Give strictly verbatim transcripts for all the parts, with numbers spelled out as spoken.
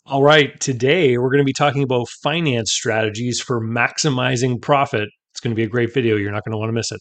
All right, today we're going to be talking about finance strategies for maximizing profit. It's going to be a great video. You're not going to want to miss it.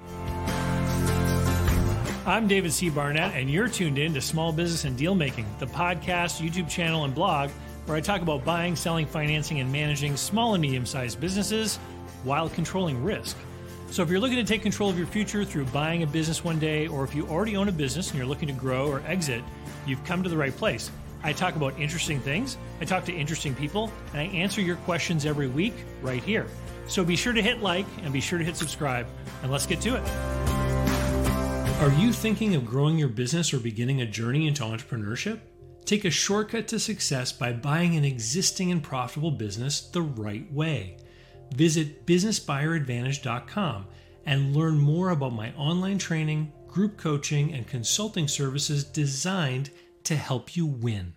I'm David C. Barnett, and you're tuned in to Small Business and Deal Making, the podcast, YouTube channel, and blog where I talk about buying, selling, financing, and managing small and medium-sized businesses while controlling risk. So if you're looking to take control of your future through buying a business one day, or if you already own a business and you're looking to grow or exit, you've come to the right place. I talk about interesting things, I talk to interesting people, and I answer your questions every week right here. So be sure to hit like and be sure to hit subscribe, and let's get to it. Are you thinking of growing your business or beginning a journey into entrepreneurship? Take a shortcut to success by buying an existing and profitable business the right way. Visit business buyer advantage dot com and learn more about my online training, group coaching, and consulting services designed to help you win.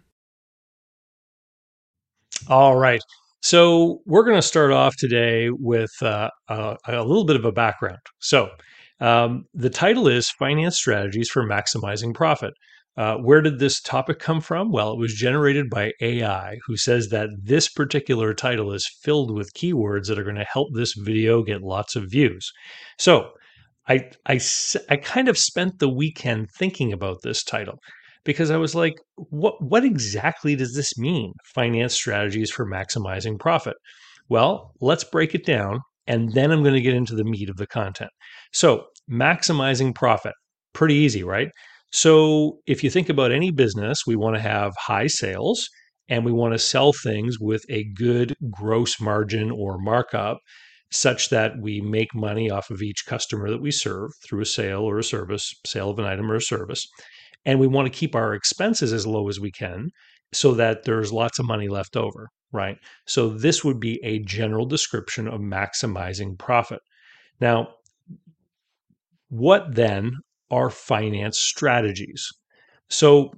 All right. So we're going to start off today with uh, a, a little bit of a background. So um, the title is Finance Strategies for Maximizing Profit. Uh, where did this topic come from? Well, it was generated by A I, who says that this particular title is filled with keywords that are going to help this video get lots of views. So I, I, s- I kind of spent the weekend thinking about this title because I was like, what, what exactly does this mean? Finance strategies for maximizing profit. Well, let's break it down, and then I'm going to get into the meat of the content. So, maximizing profit, pretty easy, right? So, if you think about any business, we want to have high sales and we want to sell things with a good gross margin or markup such that we make money off of each customer that we serve through a sale or a service, sale of an item or a service. And we want to keep our expenses as low as we can so that there's lots of money left over, right? So this would be a general description of maximizing profit. Now, what then are finance strategies? So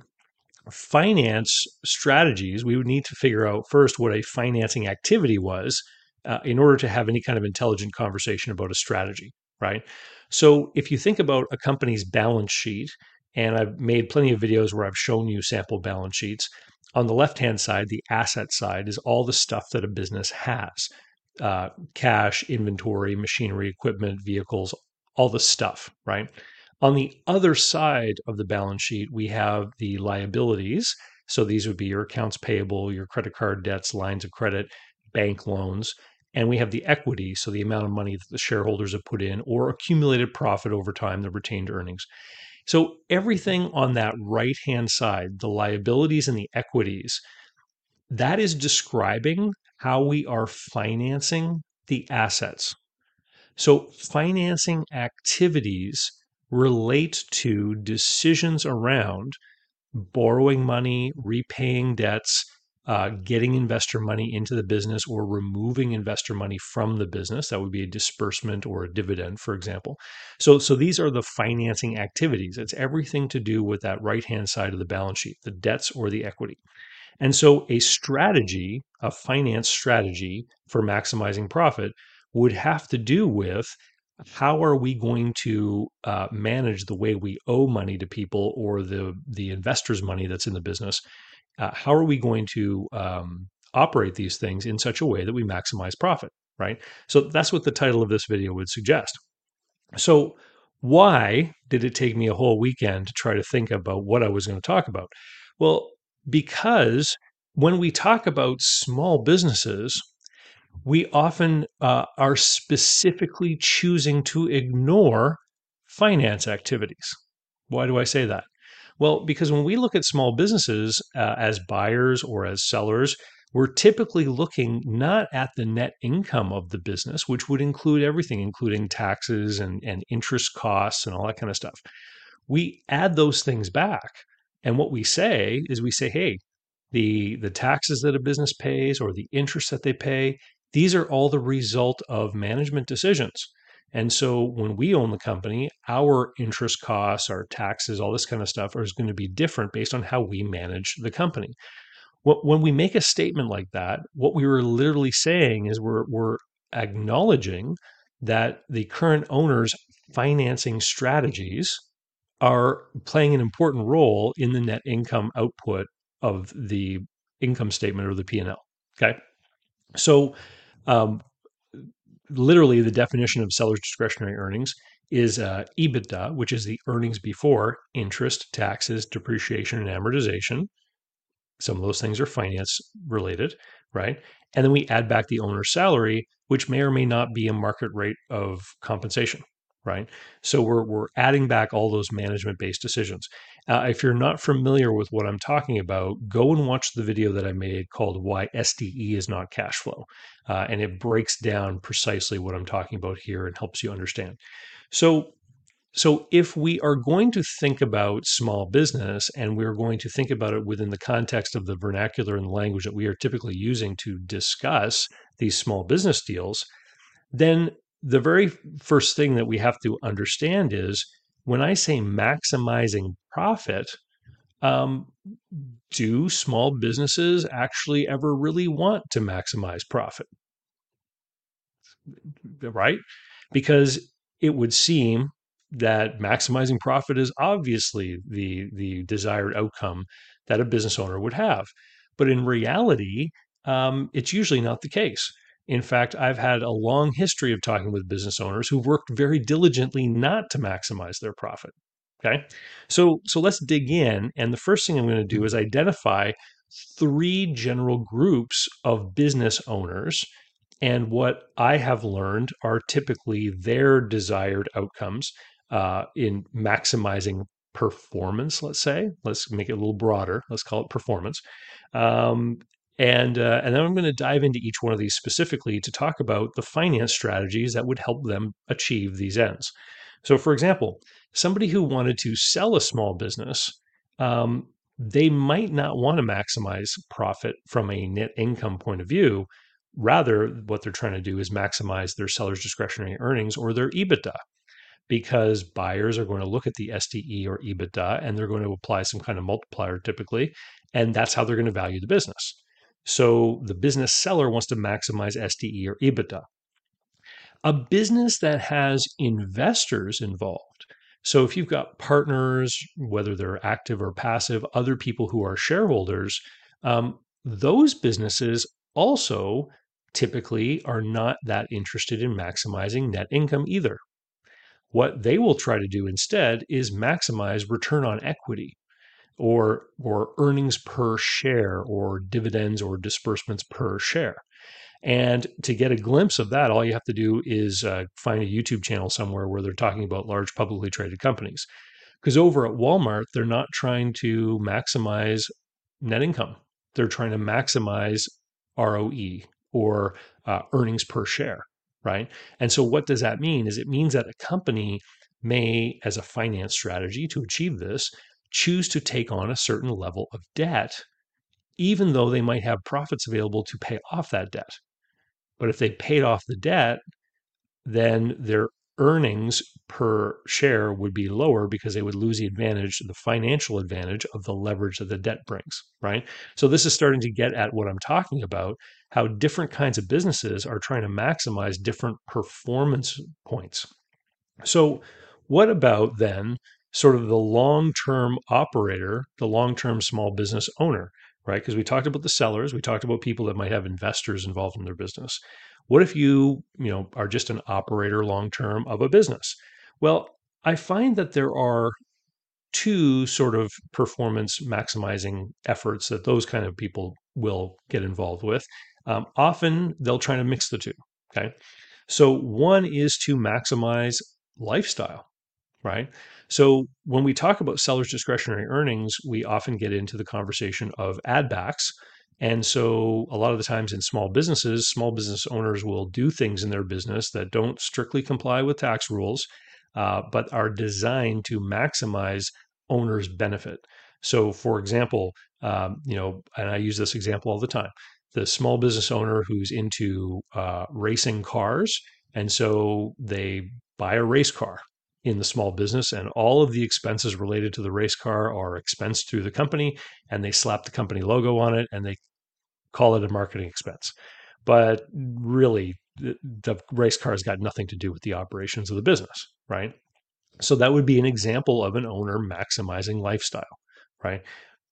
finance strategies, we would need to figure out first what a financing activity was uh, in order to have any kind of intelligent conversation about a strategy, right? So if you think about a company's balance sheet, and I've made plenty of videos where I've shown you sample balance sheets, on the left hand side, the asset side is all the stuff that a business has uh, cash, inventory, machinery, equipment, vehicles, all the stuff, right? On the other side of the balance sheet, we have the liabilities. So these would be your accounts payable, your credit card debts, lines of credit, bank loans. And we have the equity, so the amount of money that the shareholders have put in or accumulated profit over time, the retained earnings. So everything on that right hand side, the liabilities and the equities, that is describing how we are financing the assets. So financing activities relate to decisions around borrowing money, repaying debts, uh, getting investor money into the business, or removing investor money from the business. That would be a disbursement or a dividend, for example. So, so these are the financing activities. It's everything to do with that right hand side of the balance sheet, the debts or the equity. And so, a strategy, a finance strategy for maximizing profit, would have to do with how are we going to uh, manage the way we owe money to people or the the investors' money that's in the business? Uh, how are we going to um, operate these things in such a way that we maximize profit? Right. So that's what the title of this video would suggest. So why did it take me a whole weekend to try to think about what I was going to talk about? Well, because when we talk about small businesses, we often uh, are specifically choosing to ignore finance activities. Why do I say that? Well, because when we look at small businesses uh, as buyers or as sellers, we're typically looking not at the net income of the business, which would include everything, including taxes and, and interest costs and all that kind of stuff. We add those things back. And what we say is we say, hey, the the taxes that a business pays or the interest that they pay, these are all the result of management decisions. And so when we own the company, our interest costs, our taxes, all this kind of stuff is going to be different based on how we manage the company. When we make a statement like that, what we were literally saying is we're, we're acknowledging that the current owner's financing strategies are playing an important role in the net income output of the income statement or the P and L. Okay. So, um, literally, the definition of seller's discretionary earnings is uh, EBITDA, which is the earnings before interest, taxes, depreciation, and amortization. Some of those things are finance related, right? And then we add back the owner's salary, which may or may not be a market rate of compensation, right? So we're, we're adding back all those management based decisions. Uh, if you're not familiar with what I'm talking about, go and watch the video that I made called Why S D E is Not Cash Flow. Uh, and it breaks down precisely what I'm talking about here and helps you understand. So so, if we are going to think about small business and we're going to think about it within the context of the vernacular and language that we are typically using to discuss these small business deals, then the very first thing that we have to understand is when I say maximizing profit, um, do small businesses actually ever really want to maximize profit? Right? Because it would seem that maximizing profit is obviously the the desired outcome that a business owner would have. But in reality, um, it's usually not the case. In fact, I've had a long history of talking with business owners who've worked very diligently not to maximize their profit. Okay. So so let's dig in. And the first thing I'm going to do is identify three general groups of business owners, and what I have learned are typically their desired outcomes uh, in maximizing performance, let's say. Let's make it a little broader. Let's call it performance. Um, and, uh, and then I'm going to dive into each one of these specifically to talk about the finance strategies that would help them achieve these ends. So, for example, somebody who wanted to sell a small business, um, they might not want to maximize profit from a net income point of view. Rather, what they're trying to do is maximize their seller's discretionary earnings or their EBITDA, because buyers are going to look at the S D E or EBITDA and they're going to apply some kind of multiplier typically, and that's how they're going to value the business. So the business seller wants to maximize S D E or EBITDA. A business that has investors involved. So if you've got partners, whether they're active or passive, other people who are shareholders, um, those businesses also typically are not that interested in maximizing net income either. What they will try to do instead is maximize return on equity or or earnings per share or dividends or disbursements per share. And to get a glimpse of that, all you have to do is uh, find a YouTube channel somewhere where they're talking about large publicly traded companies. Because over at Walmart, they're not trying to maximize net income. They're trying to maximize R O E or uh, earnings per share, right? And so what does that mean? Is it means that a company may, as a finance strategy to achieve this, choose to take on a certain level of debt, even though they might have profits available to pay off that debt. But if they paid off the debt, then their earnings per share would be lower because they would lose the advantage, the financial advantage of the leverage that the debt brings, right? So this is starting to get at what I'm talking about, how different kinds of businesses are trying to maximize different performance points. So what about then sort of the long-term operator, the long-term small business owner? Right? Because we talked about the sellers, we talked about people that might have investors involved in their business. What if you, you know, are just an operator long term of a business? Well, I find that there are two sort of performance maximizing efforts that those kind of people will get involved with. Um, often they'll try to mix the two. Okay. So one is to maximize lifestyle, right? So when we talk about seller's discretionary earnings, we often get into the conversation of add backs. And so a lot of the times in small businesses, small business owners will do things in their business that don't strictly comply with tax rules, uh, but are designed to maximize owners' benefit. So for example, um, you know, and I use this example all the time, the small business owner who's into uh, racing cars, and so they buy a race car in the small business, and all of the expenses related to the race car are expensed through the company, and they slap the company logo on it and they call it a marketing expense. But really, the, the race car has got nothing to do with the operations of the business, right? So that would be an example of an owner maximizing lifestyle, right?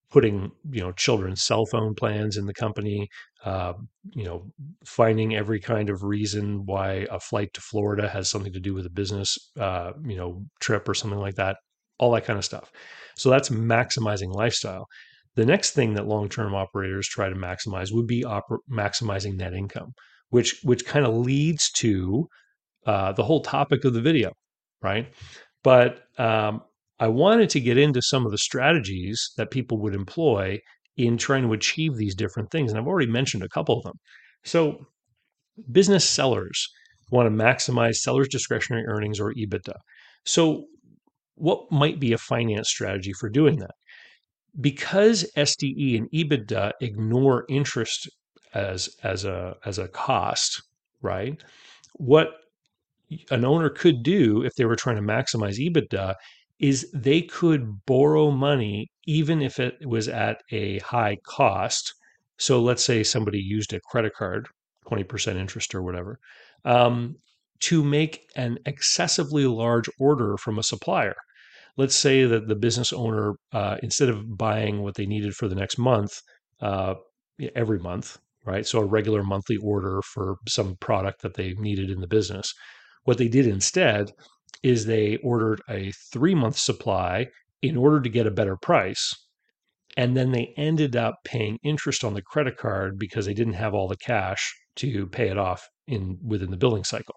putting, you know, children's cell phone plans in the company, uh, you know, finding every kind of reason why a flight to Florida has something to do with a business, uh, you know, trip or something like that, all that kind of stuff. So that's maximizing lifestyle. The next thing that long-term operators try to maximize would be oper- maximizing net income, which which kind of leads to uh, the whole topic of the video, right? But um, I wanted to get into some of the strategies that people would employ in trying to achieve these different things. And I've already mentioned a couple of them. So, business sellers want to maximize sellers' discretionary earnings or EBITDA. So, what might be a finance strategy for doing that? Because S D E and EBITDA ignore interest as as a as a cost, right? What an owner could do if they were trying to maximize EBITDA is they could borrow money even if it was at a high cost. So let's say somebody used a credit card, twenty percent interest or whatever, um, to make an excessively large order from a supplier. Let's say that the business owner, uh, instead of buying what they needed for the next month, uh, every month, right? So a regular monthly order for some product that they needed in the business. What they did instead is they ordered a three month supply in order to get a better price. And then they ended up paying interest on the credit card because they didn't have all the cash to pay it off in within the billing cycle.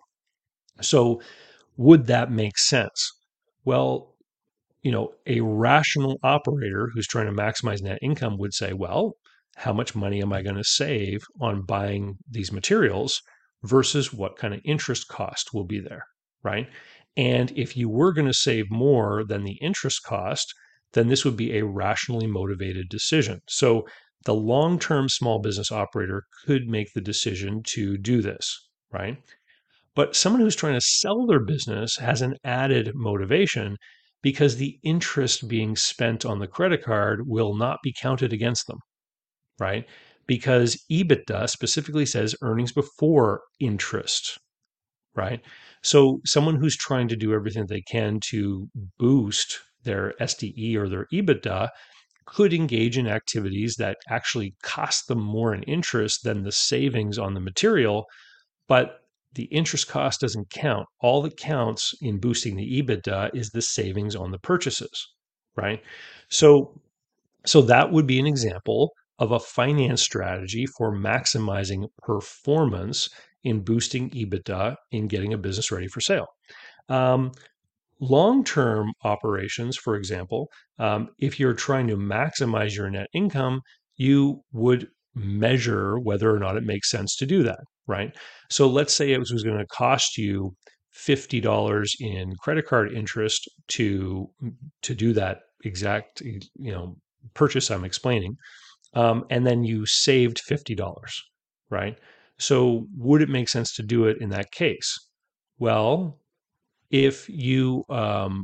So would that make sense? Well, you know, a rational operator who's trying to maximize net income would say, well, how much money am I going to save on buying these materials versus what kind of interest cost will be there, right? And if you were going to save more than the interest cost, then this would be a rationally motivated decision. So the long-term small business operator could make the decision to do this, right? But someone who's trying to sell their business has an added motivation because the interest being spent on the credit card will not be counted against them, right? Because EBITDA specifically says earnings before interest, right? So someone who's trying to do everything they can to boost their S D E or their EBITDA could engage in activities that actually cost them more in interest than the savings on the material, but the interest cost doesn't count. All that counts in boosting the EBITDA is the savings on the purchases, right? So, so that would be an example of a finance strategy for maximizing performance in boosting EBITDA in getting a business ready for sale. Um, Long-term operations, for example, um, if you're trying to maximize your net income, you would measure whether or not it makes sense to do that, right? So let's say it was, was going to cost you fifty dollars in credit card interest to to do that exact, you know, purchase I'm explaining, um, and then you saved fifty dollars, right? So would it make sense to do it in that case? Well, if you um,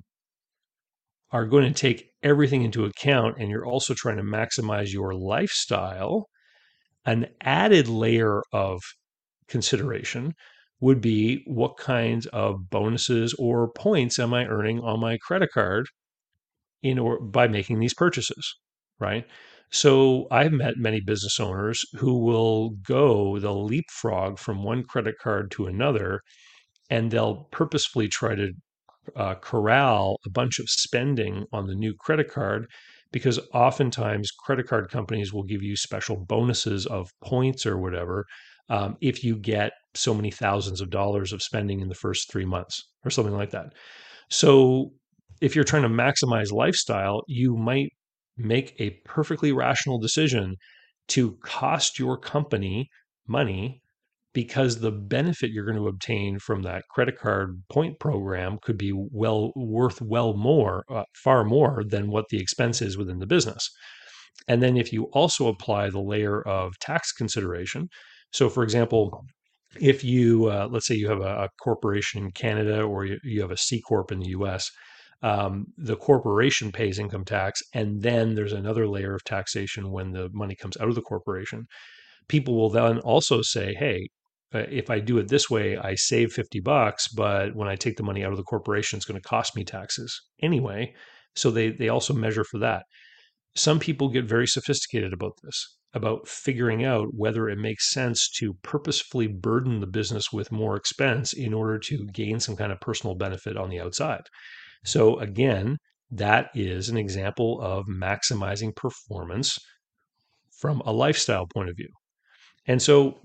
are going to take everything into account and you're also trying to maximize your lifestyle, an added layer of consideration would be what kinds of bonuses or points am I earning on my credit card in or by making these purchases, right? So I've met many business owners who will go, they'll leapfrog from one credit card to another, and they'll purposefully try to uh, corral a bunch of spending on the new credit card because oftentimes credit card companies will give you special bonuses of points or whatever um, if you get so many thousands of dollars of spending in the first three months or something like that. So if you're trying to maximize lifestyle, you might make a perfectly rational decision to cost your company money because the benefit you're going to obtain from that credit card point program could be well worth well more, uh, far more than what the expense is within the business. And then if you also apply the layer of tax consideration, so for example, if you uh, let's say you have a, a corporation in Canada or you, you have a C corp in the U S, um, the corporation pays income tax, and then there's another layer of taxation when the money comes out of the corporation. People will then also say, hey, uh, if I do it this way, I save fifty bucks, but when I take the money out of the corporation, it's going to cost me taxes anyway. So they they also measure for that. some people get very sophisticated about this, about figuring out whether it makes sense to purposefully burden the business with more expense in order to gain some kind of personal benefit on the outside. So, again, that is an example of maximizing performance from a lifestyle point of view. And so,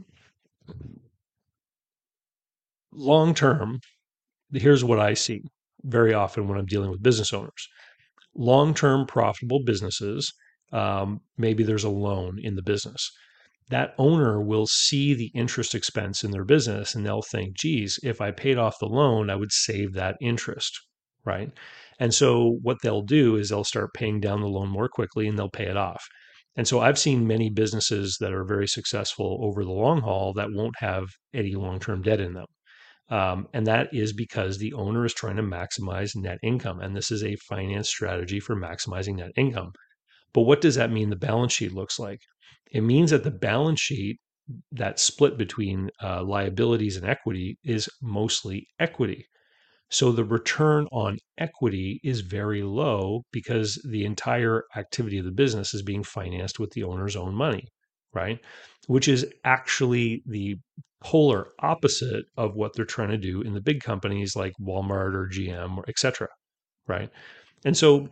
long term, here's what I see very often when I'm dealing with business owners. Long-term profitable businesses, um, maybe there's a loan in the business. That owner will see the interest expense in their business and they'll think, geez, if I paid off the loan, I would save that interest, right? And so what they'll do is they'll start paying down the loan more quickly and they'll pay it off. And so I've seen many businesses that are very successful over the long haul that won't have any long-term debt in them. Um, and that is because the owner is trying to maximize net income. And this is a finance strategy for maximizing net income. But what does that mean the balance sheet looks like? It means that the balance sheet, that split between uh, liabilities and equity, is mostly equity. So the return on equity is very low because the entire activity of the business is being financed with the owner's own money, right? Which is actually the polar opposite of what they're trying to do in the big companies like Walmart or G M or et cetera, right? And so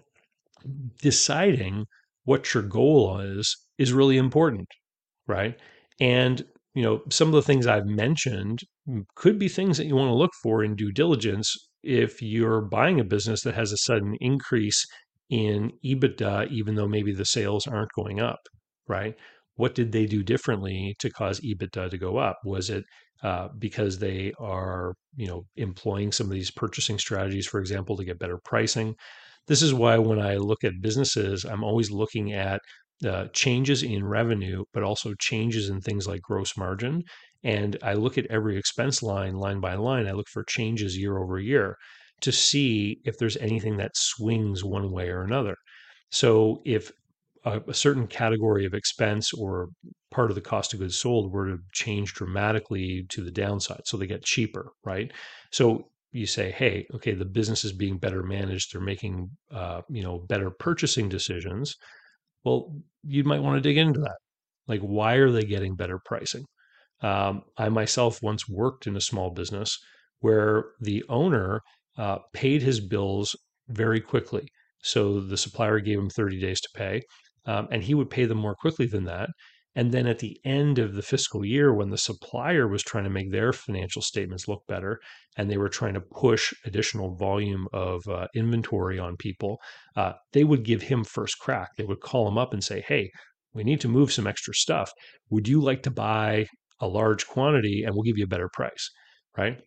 deciding what your goal is is really important, right? And you know, some of the things I've mentioned could be things that you want to look for in due diligence if you're buying a business that has a sudden increase in EBITDA, even though maybe the sales aren't going up, right? What did they do differently to cause EBITDA to go up? Was it uh, because they are, you know, employing some of these purchasing strategies, for example, to get better pricing? This is why when I look at businesses, I'm always looking at uh, changes in revenue, but also changes in things like gross margin. And I look at every expense line, line by line. I look for changes year over year to see if there's anything that swings one way or another. So if a, a certain category of expense or part of the cost of goods sold were to change dramatically to the downside, so they get cheaper, right? So you say, hey, okay, the business is being better managed. They're making, uh, you know, better purchasing decisions. Well, you might want to dig into that. Like, why are they getting better pricing? Um, I myself once worked in a small business where the owner uh, paid his bills very quickly. So the supplier gave him thirty days to pay, um, and he would pay them more quickly than that. And then at the end of the fiscal year, when the supplier was trying to make their financial statements look better and they were trying to push additional volume of uh, inventory on people, uh, they would give him first crack. They would call him up and say, hey, we need to move some extra stuff. Would you like to buy a large quantity and we'll give you a better price, right?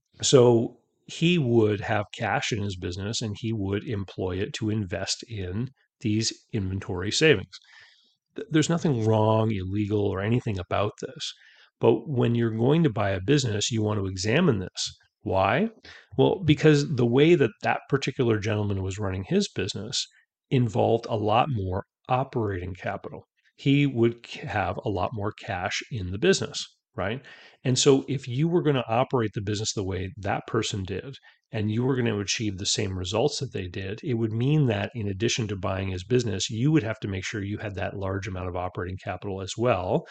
So he would have cash in his business and he would employ it to invest in these inventory savings. There's nothing wrong, illegal, or anything about this. But when you're going to buy a business, you want to examine this. Why? Well, because the way that that particular gentleman was running his business involved a lot more operating capital. He would have a lot more cash in the business, right? And so if you were going to operate the business the way that person did, and you were going to achieve the same results that they did, it would mean that in addition to buying his business, you would have to make sure you had that large amount of operating capital as well.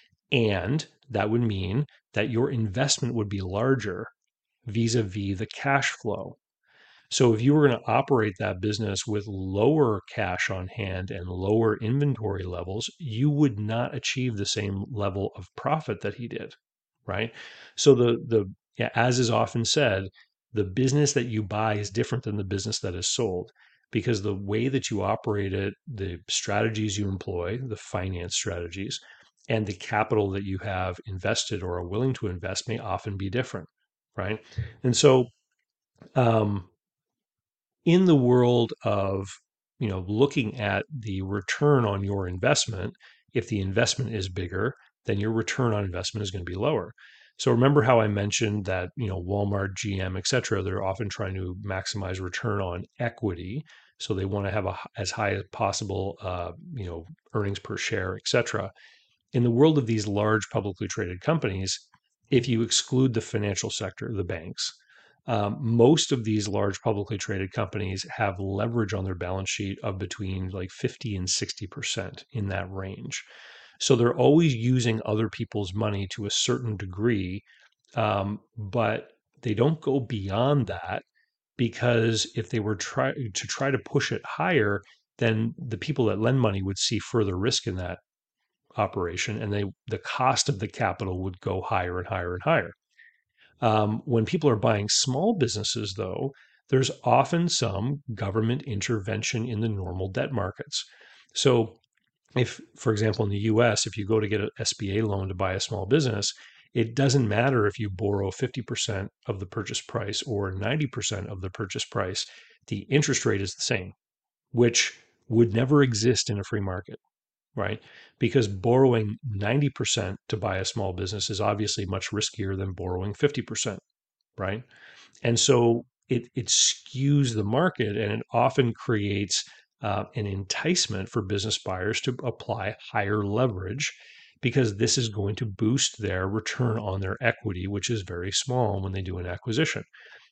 And that would mean that your investment would be larger vis-a-vis the cash flow. So if you were going to operate that business with lower cash on hand and lower inventory levels, you would not achieve the same level of profit that he did, right? So the the yeah, as is often said, the business that you buy is different than the business that is sold because the way that you operate it, the strategies you employ, the finance strategies, and the capital that you have invested or are willing to invest may often be different, right? And so um, in the world of you know looking at the return on your investment, if the investment is bigger, then your return on investment is going to be lower. So remember how I mentioned that you know Walmart, G M, et cetera, they're often trying to maximize return on equity. So they want to have a, as high as possible uh, you know earnings per share, et cetera. In the world of these large publicly traded companies, if you exclude the financial sector, the banks, Um, most of these large publicly traded companies have leverage on their balance sheet of between like fifty and sixty percent in that range. So they're always using other people's money to a certain degree, um, but they don't go beyond that, because if they were try to try to push it higher, then the people that lend money would see further risk in that operation, and they the cost of the capital would go higher and higher and higher. Um, when people are buying small businesses, though, there's often some government intervention in the normal debt markets. So if, for example, in the U S, if you go to get an S B A loan to buy a small business, it doesn't matter if you borrow fifty percent of the purchase price or ninety percent of the purchase price, the interest rate is the same, which would never exist in a free market, right? Because borrowing ninety percent to buy a small business is obviously much riskier than borrowing fifty percent, right? And so it, it skews the market, and it often creates uh, an enticement for business buyers to apply higher leverage, because this is going to boost their return on their equity, which is very small when they do an acquisition.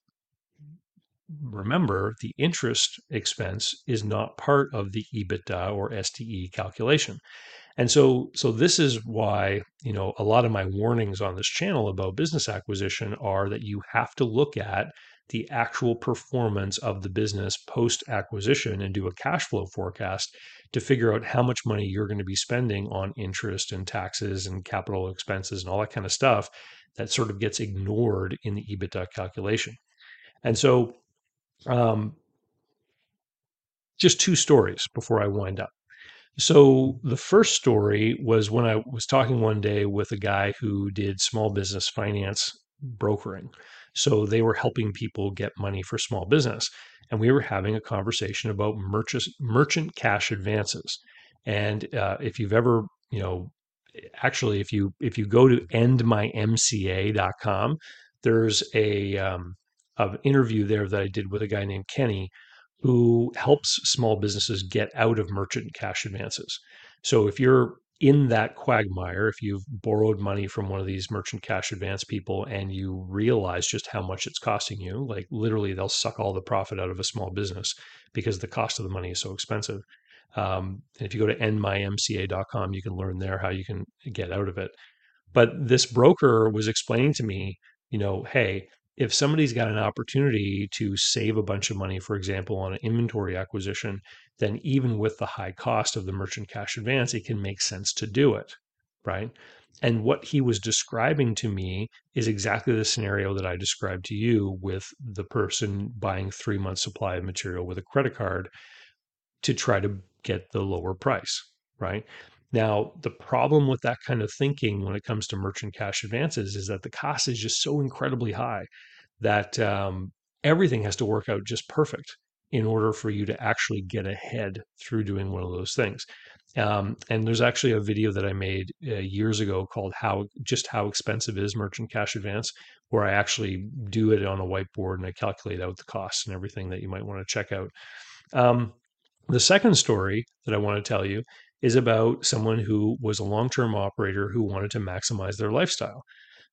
Remember, the interest expense is not part of the EBITDA or S T E calculation. And so, so this is why, you know, a lot of my warnings on this channel about business acquisition are that you have to look at the actual performance of the business post acquisition and do a cash flow forecast to figure out how much money you're going to be spending on interest and taxes and capital expenses and all that kind of stuff that sort of gets ignored in the EBITDA calculation. And so, um, just two stories before I wind up. So the first story was when I was talking one day with a guy who did small business finance brokering. So they were helping people get money for small business. And we were having a conversation about merchant, merchant cash advances. And uh, if you've ever, you know, actually, if you if you go to end my M C A dot com, there's a um, an interview there that I did with a guy named Kenny, who helps small businesses get out of merchant cash advances. So if you're in that quagmire, if you've borrowed money from one of these merchant cash advance people and you realize just how much it's costing you, like literally they'll suck all the profit out of a small business because the cost of the money is so expensive. Um, and if you go to end my M C A dot com, you can learn there how you can get out of it. But this broker was explaining to me, you know, hey, if somebody's got an opportunity to save a bunch of money, for example, on an inventory acquisition, then even with the high cost of the merchant cash advance, it can make sense to do it, right? And what he was describing to me is exactly the scenario that I described to you with the person buying three months supply of material with a credit card to try to get the lower price, right? Now, the problem with that kind of thinking when it comes to merchant cash advances is that the cost is just so incredibly high that um, everything has to work out just perfect in order for you to actually get ahead through doing one of those things. Um, and there's actually a video that I made uh, years ago called "How Just How Expensive Is Merchant Cash Advance," where I actually do it on a whiteboard and I calculate out the costs and everything that you might want to check out. Um, the second story that I want to tell you is about someone who was a long term operator who wanted to maximize their lifestyle.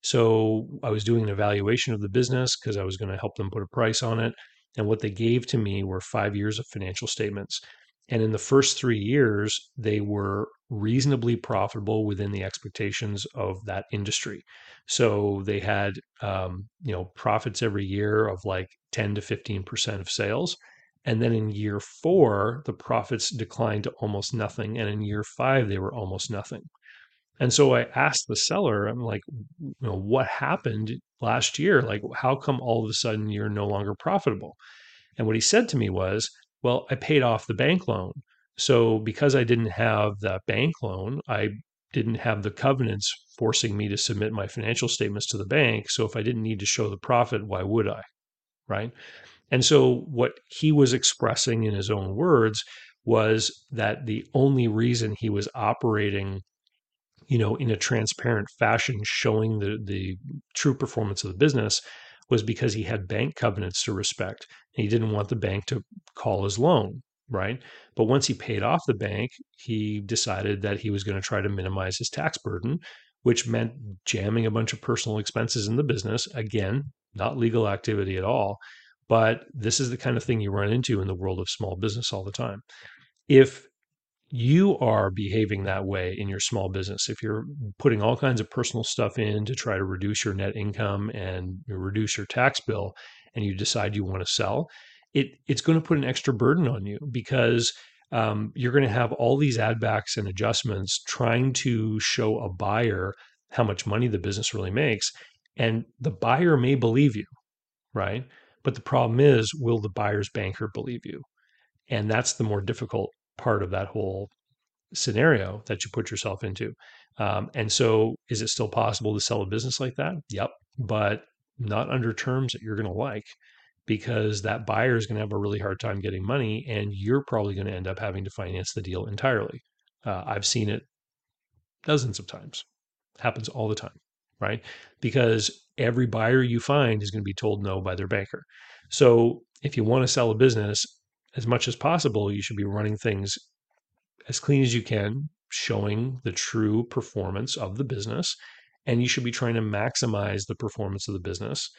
So I was doing an evaluation of the business because I was going to help them put a price on it. And what they gave to me were five years of financial statements. And in the first three years, they were reasonably profitable within the expectations of that industry. So they had, um, you know, profits every year of like ten to fifteen percent of sales. And then in year four, the profits declined to almost nothing. And in year five, they were almost nothing. And so I asked the seller, I'm like, you know, what happened last year? Like, how come all of a sudden you're no longer profitable? And what he said to me was, well, I paid off the bank loan. So because I didn't have that bank loan, I didn't have the covenants forcing me to submit my financial statements to the bank. So if I didn't need to show the profit, why would I? Right. And so what he was expressing in his own words was that the only reason he was operating, you know, in a transparent fashion, showing the the true performance of the business, was because he had bank covenants to respect. And he didn't want the bank to call his loan, right? But once he paid off the bank, he decided that he was going to try to minimize his tax burden, which meant jamming a bunch of personal expenses in the business. Again, not legal activity at all. But this is the kind of thing you run into in the world of small business all the time. If you are behaving that way in your small business, if you're putting all kinds of personal stuff in to try to reduce your net income and reduce your tax bill, and you decide you want to sell, it it's going to put an extra burden on you, because um, you're going to have all these add backs and adjustments trying to show a buyer how much money the business really makes. And the buyer may believe you, right? But the problem is, will the buyer's banker believe you? And that's the more difficult part of that whole scenario that you put yourself into. Um, and so, is it still possible to sell a business like that? Yep. But not under terms that you're going to like, because that buyer is going to have a really hard time getting money, and you're probably going to end up having to finance the deal entirely. Uh, I've seen it dozens of times. It happens all the time, right? Because every buyer you find is going to be told no by their banker. So if you want to sell a business, as much as possible, you should be running things as clean as you can, showing the true performance of the business. And you should be trying to maximize the performance of the business,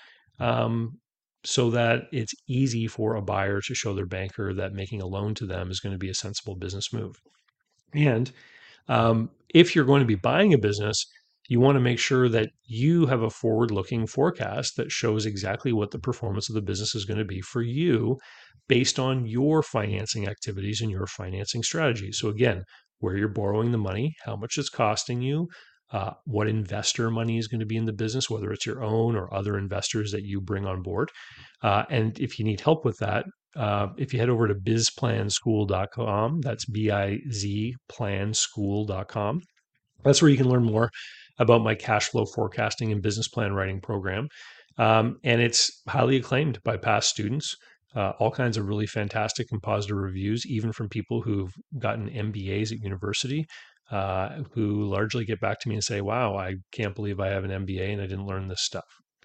um, so that it's easy for a buyer to show their banker that making a loan to them is going to be a sensible business move. And um, if you're going to be buying a business, you want to make sure that you have a forward-looking forecast that shows exactly what the performance of the business is going to be for you based on your financing activities and your financing strategies. So again, where you're borrowing the money, how much it's costing you, uh, what investor money is going to be in the business, whether it's your own or other investors that you bring on board. Uh, and if you need help with that, Uh, if you head over to biz plan school dot com, that's B I Z plan school dot com. That's where you can learn more about my cash flow forecasting and business plan writing program. Um, and it's highly acclaimed by past students, uh, all kinds of really fantastic and positive reviews, even from people who've gotten M B As at university, uh, who largely get back to me and say, wow, I can't believe I have an M B A and I didn't learn this stuff.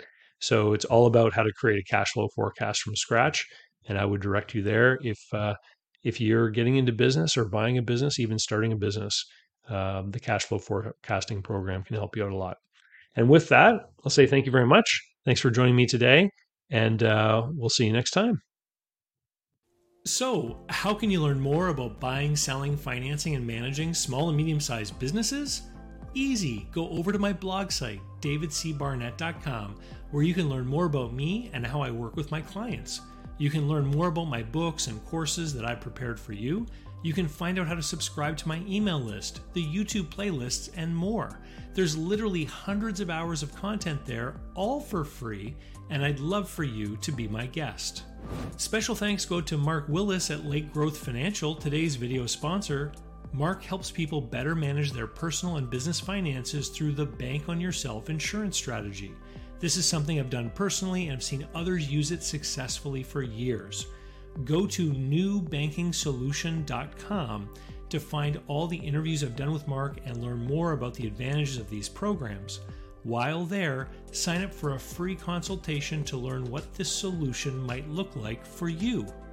So it's all about how to create a cash flow forecast from scratch. And I would direct you there if uh, if you're getting into business or buying a business, even starting a business. Um, the cash flow forecasting program can help you out a lot. And with that, I'll say thank you very much. Thanks for joining me today, and uh, we'll see you next time. So, how can you learn more about buying, selling, financing, and managing small and medium-sized businesses? Easy. Go over to my blog site, david c barnett dot com, where you can learn more about me and how I work with my clients. You can learn more about my books and courses that I prepared for you. You can find out how to subscribe to my email list, the YouTube playlists, and more. There's literally hundreds of hours of content there, all for free, and I'd love for you to be my guest. Special thanks go to Mark Willis at Lake Growth Financial, today's video sponsor. Mark helps people better manage their personal and business finances through the Bank on Yourself insurance strategy. This is something I've done personally, and I've seen others use it successfully for years. Go to new banking solution dot com to find all the interviews I've done with Mark and learn more about the advantages of these programs. While there, sign up for a free consultation to learn what this solution might look like for you.